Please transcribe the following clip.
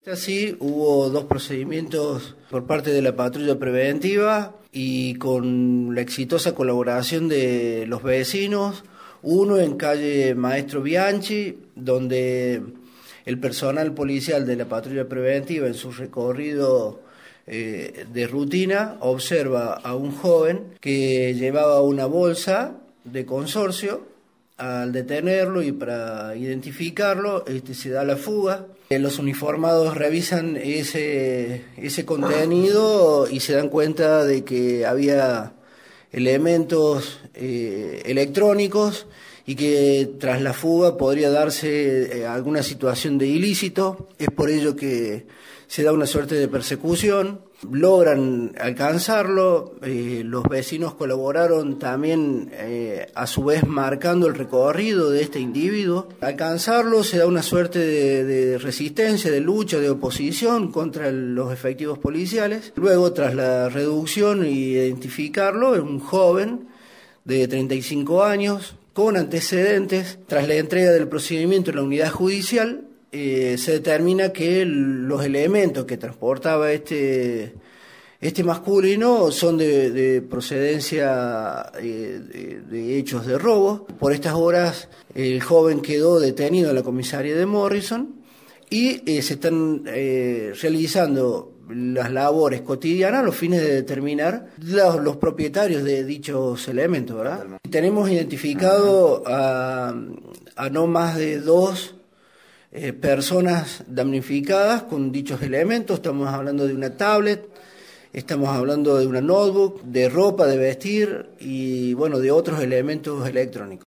Así hubo dos procedimientos por parte de la patrulla preventiva y con la exitosa colaboración de los vecinos, uno en calle Maestro Bianchi, donde el personal policial de la patrulla preventiva en su recorrido de rutina observa a un joven que llevaba una bolsa de consorcio. Al detenerlo y para identificarlo, se da la fuga. Los uniformados revisan ese contenido y se dan cuenta de que había elementos electrónicos y que tras la fuga podría darse alguna situación de ilícito. Es por ello que se da una suerte de persecución, logran alcanzarlo, los vecinos colaboraron también a su vez marcando el recorrido de este individuo. Al alcanzarlo se da una suerte de resistencia, de lucha, de oposición contra los efectivos policiales. Luego, tras la reducción y identificarlo, es un joven de 35 años, con antecedentes. Tras la entrega del procedimiento en la unidad judicial, se determina que los elementos que transportaba este masculino son de procedencia de hechos de robo. Por estas horas el joven quedó detenido en la comisaría de Morrison y se están realizando las labores cotidianas a los fines de determinar los propietarios de dichos elementos, ¿verdad? Tenemos identificado a no más de dos personas damnificadas con dichos elementos. Estamos hablando de una tablet, estamos hablando de una notebook, de ropa de vestir y bueno, de otros elementos electrónicos.